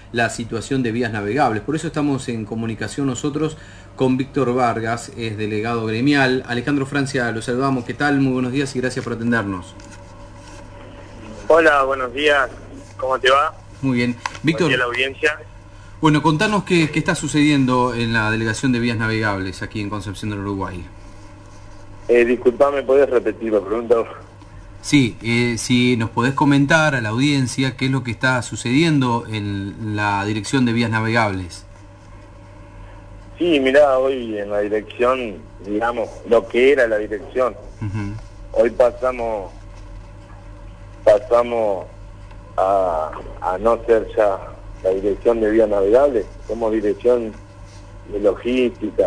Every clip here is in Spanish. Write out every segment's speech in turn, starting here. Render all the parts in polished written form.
la situación de vías navegables. Por eso estamos en comunicación nosotros con Víctor Vargas, es delegado gremial. Alejandro Francia, lo saludamos. ¿Qué tal? Muy buenos días y gracias por atendernos. Hola, buenos días. ¿Cómo te va? Muy bien. Víctor, buen día a la audiencia. Bueno, contanos qué está sucediendo en la Delegación de Vías Navegables aquí en Concepción del Uruguay. Disculpame, ¿podés repetir la pregunta? Sí, si nos podés comentar a la audiencia qué es lo que está sucediendo en la Dirección de Vías Navegables. Sí, mirá, hoy en la dirección, digamos, lo que era la dirección, hoy pasamos a no ser ya la Dirección de Vías Navegables, somos dirección de logística,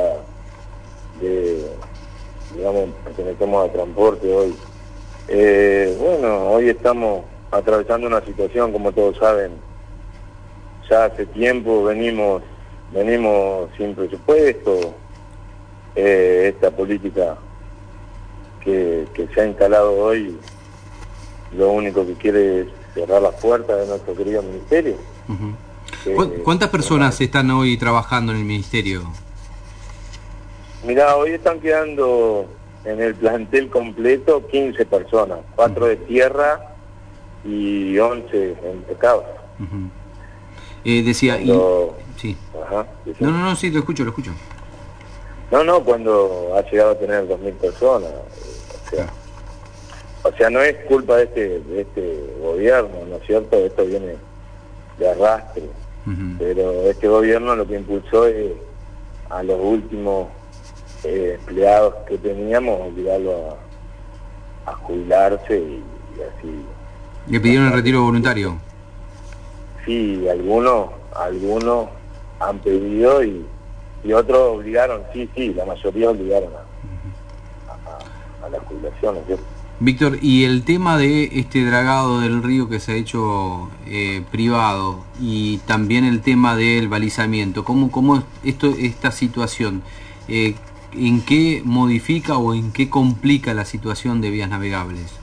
digamos, pertenecemos a transporte hoy. Bueno, hoy estamos atravesando una situación, como todos saben, ya hace tiempo venimos sin presupuesto, esta política que se ha instalado hoy, lo único que quiere es cerrar las puertas de nuestro querido ministerio. ¿Cuántas personas están hoy trabajando en el ministerio? Mirá, hoy están quedando en el plantel completo 15 personas, 4 de tierra y 11 en pescado. Decía... Cuando... Sí. Ajá, no, sí, lo escucho. No, cuando ha llegado a tener 2.000 personas, o sea, no es culpa de este gobierno, ¿no es cierto? Esto viene de arrastre, pero este gobierno lo que impulsó es a los últimos empleados que teníamos, obligarlo a jubilarse y así. ¿Le pidieron el retiro voluntario? Sí, algunos han pedido y otros obligaron, sí, la mayoría obligaron a la jubilación, ¿no es cierto? Víctor, y el tema de este dragado del río que se ha hecho privado y también el tema del balizamiento, ¿cómo esta situación? ¿En qué modifica o en qué complica la situación de vías navegables?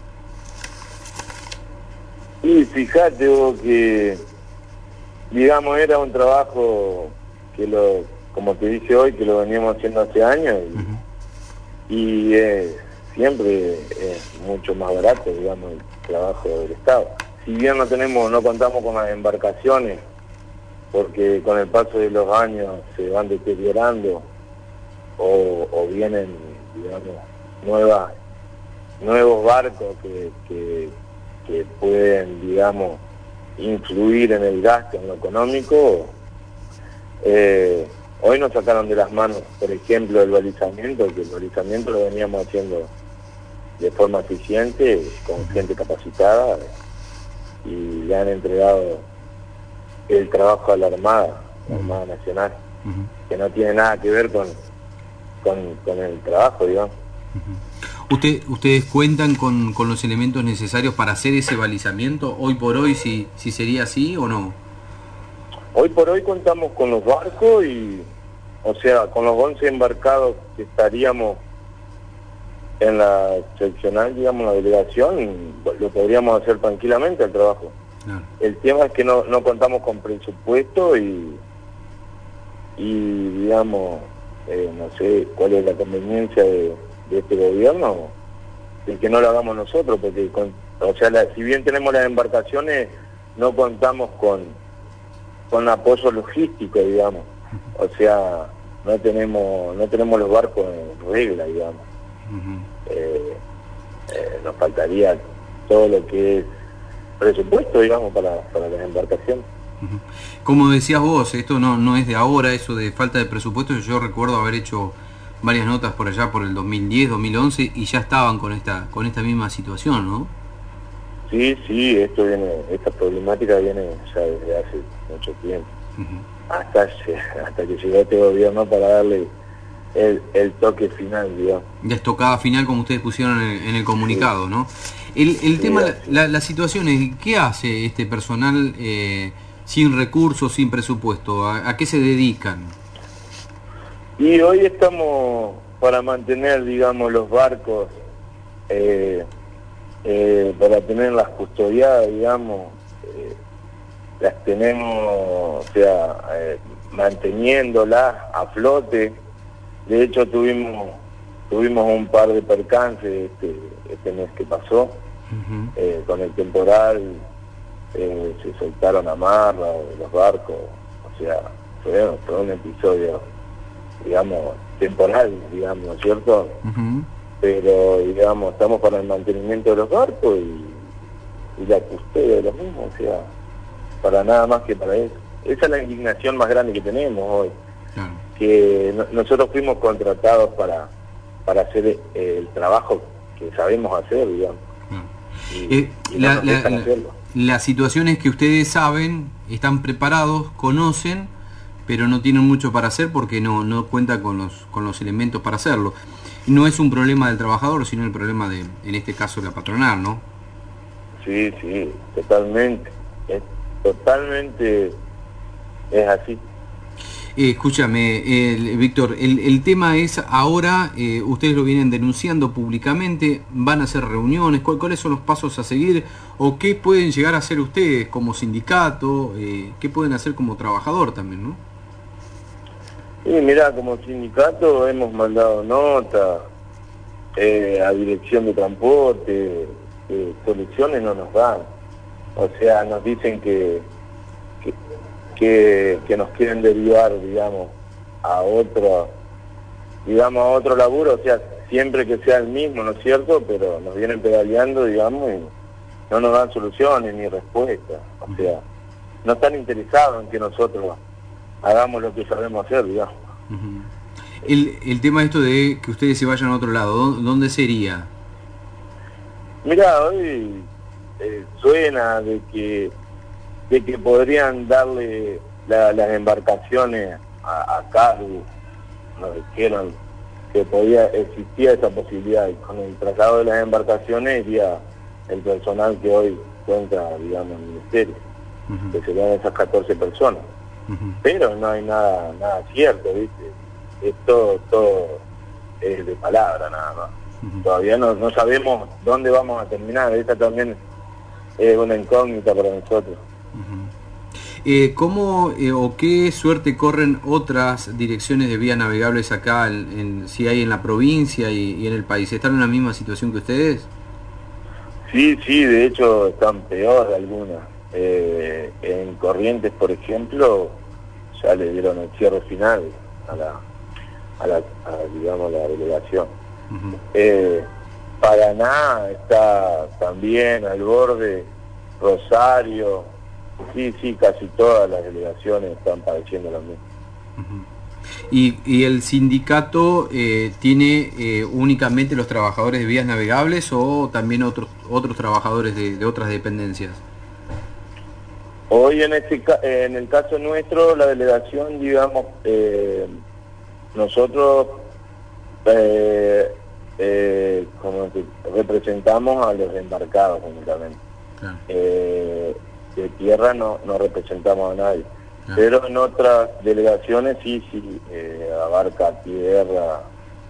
Y fíjate vos que, digamos, era un trabajo que como te dije hoy, que lo veníamos haciendo hace años y siempre es mucho más barato, digamos, el trabajo del Estado. Si bien no contamos con las embarcaciones, porque con el paso de los años se van deteriorando o vienen, digamos, nuevos barcos que pueden, digamos, influir en el gasto, en lo económico. Hoy nos sacaron de las manos, por ejemplo, el balizamiento, que el balizamiento lo veníamos haciendo de forma eficiente, con gente capacitada, y le han entregado el trabajo a la Armada Nacional, que no tiene nada que ver con el trabajo, digamos. ¿Ustedes cuentan con los elementos necesarios para hacer ese balizamiento? Hoy por hoy, si sería así o no. Hoy por hoy contamos con los barcos o sea, con los 11 embarcados que estaríamos en la seccional, digamos, la delegación, lo podríamos hacer tranquilamente el trabajo. Claro. El tema es que no contamos con presupuesto y digamos, no sé cuál es la conveniencia de este gobierno, de que no lo hagamos nosotros, porque si bien tenemos las embarcaciones, no contamos con apoyo logístico, digamos. O sea, no tenemos los barcos en regla, digamos. Nos faltaría todo lo que es presupuesto, digamos, para las embarcaciones. Como decías vos, esto no es de ahora, eso de falta de presupuesto. Yo recuerdo haber hecho varias notas por allá por el 2010, 2011 y ya estaban con esta misma situación, ¿no? Sí, esta problemática viene ya desde hace mucho tiempo. Hasta que llegó este gobierno para darle el toque final, digamos. La estocada final, como ustedes pusieron en el comunicado, sí. ¿No? El tema, la situación es, ¿qué hace este personal sin recursos, sin presupuesto? ¿A qué se dedican? Y hoy estamos para mantener, digamos, los barcos, para tenerlas custodiadas, digamos, las tenemos, o sea, manteniéndolas a flote. De hecho tuvimos un par de percances este mes que pasó. Con el temporal se soltaron amarras de los barcos, o sea, fue un episodio, digamos, temporal, digamos, ¿no es cierto? Pero, digamos, estamos para el mantenimiento de los barcos y la custodia de los mismos, o sea, para nada más que para eso. Esa es la indignación más grande que tenemos hoy, que nosotros fuimos contratados para hacer el trabajo que sabemos hacer, digamos. Y no nos dejan hacerlo. La situación es que ustedes saben, están preparados, conocen, pero no tienen mucho para hacer porque no cuentan con los elementos para hacerlo. No es un problema del trabajador, sino el problema de, en este caso, la patronal, ¿no? Sí, totalmente. Totalmente es así. Escúchame, Víctor, el tema es ahora, ustedes lo vienen denunciando públicamente, van a hacer reuniones, ¿cuáles son los pasos a seguir? ¿O qué pueden llegar a hacer ustedes como sindicato? ¿Qué pueden hacer como trabajador también, no? Sí, mira, como sindicato hemos mandado nota a dirección de transporte, soluciones no nos dan. O sea, nos dicen que nos quieren derivar, digamos, a otro laburo, o sea, siempre que sea el mismo, ¿no es cierto? Pero nos vienen pedaleando, digamos, y no nos dan soluciones ni respuestas. O sea, no están interesados en que nosotros hagamos lo que sabemos hacer, digamos. El tema esto de que ustedes se vayan a otro lado, ¿dónde sería? Mira, hoy suena de que podrían darle las embarcaciones a cargo. Nos dijeron que existía esa posibilidad, y con el traslado de las embarcaciones iría el personal que hoy cuenta, digamos, el ministerio, que serían esas 14 personas. Pero no hay nada cierto, ¿viste? Todo es de palabra nada más. Todavía no sabemos dónde vamos a terminar. Esta también es una incógnita para nosotros. ¿Cómo o qué suerte corren otras direcciones de vías navegables acá, si hay en la provincia y en el país? ¿Están en la misma situación que ustedes? Sí, de hecho están peor algunas. En Corrientes, por ejemplo, ya le dieron el cierre final a la delegación. Paraná está también al borde, Rosario, sí, casi todas las delegaciones están padeciendo lo mismo. ¿Y el sindicato tiene únicamente los trabajadores de vías navegables o también otros trabajadores de otras dependencias? Hoy en el caso nuestro, la delegación, digamos, nosotros representamos a los embarcados únicamente. Claro. De tierra no representamos a nadie. Claro. Pero en otras delegaciones sí, abarca tierra,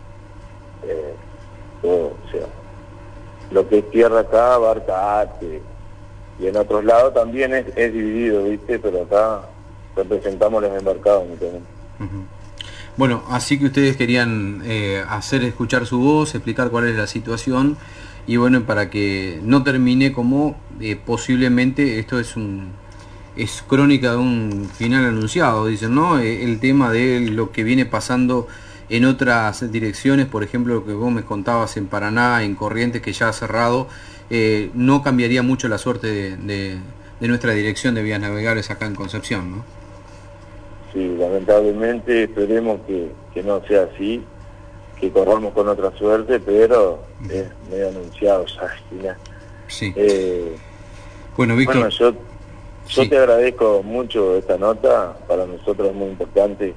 todo, o sea, lo que es tierra acá abarca arte, y en otros lados también es dividido, ¿viste? Pero acá representamos los embarcados únicamente. Bueno, así que ustedes querían hacer escuchar su voz, explicar cuál es la situación, y bueno, para que no termine como posiblemente esto es crónica de un final anunciado, dicen, ¿no? El tema de lo que viene pasando en otras direcciones, por ejemplo, lo que vos me contabas en Paraná, en Corrientes, que ya ha cerrado, no cambiaría mucho la suerte de nuestra dirección de vías navegables acá en Concepción, ¿no? Sí, lamentablemente esperemos que no sea así, que corramos con otra suerte, pero es medio anunciado ya. Sí. Bueno, Víctor. Yo te agradezco mucho esta nota, para nosotros es muy importante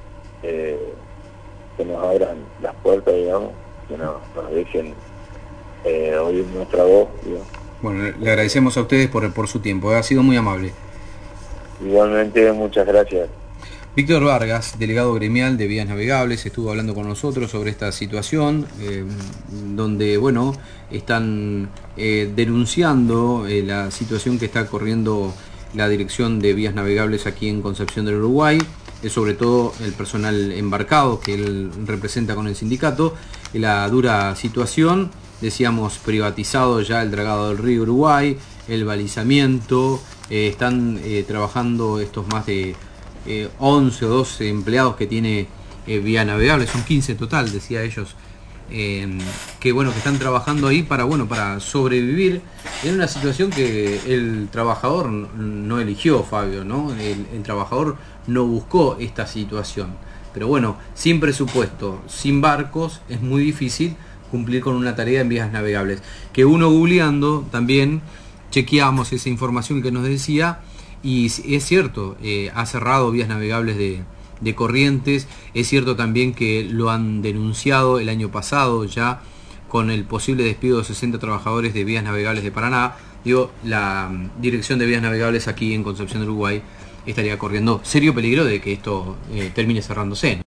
que nos abran las puertas, digamos, que nos dejen oír nuestra voz, digamos. Bueno, le agradecemos a ustedes por su tiempo, ha sido muy amable. Igualmente, muchas gracias. Víctor Vargas, delegado gremial de Vías Navegables, estuvo hablando con nosotros sobre esta situación, donde, bueno, están denunciando la situación que está corriendo la dirección de vías navegables aquí en Concepción del Uruguay, sobre todo el personal embarcado que él representa con el sindicato, la dura situación, decíamos, privatizado ya el dragado del río Uruguay, el balizamiento, están trabajando estos más de 11 o 12 empleados que tiene vía navegable, son 15 total, decía ellos, que bueno, que están trabajando ahí para sobrevivir en una situación que el trabajador no eligió, Fabio, ¿no? El trabajador no buscó esta situación, pero bueno, sin presupuesto, sin barcos, es muy difícil cumplir con una tarea en vías navegables, que uno googleando también chequeamos esa información que nos decía, y es cierto, ha cerrado vías navegables de Corrientes. Es cierto también que lo han denunciado el año pasado ya con el posible despido de 60 trabajadores de vías navegables de Paraná. Digo, la dirección de vías navegables aquí en Concepción del Uruguay estaría corriendo serio peligro de que esto termine cerrándose.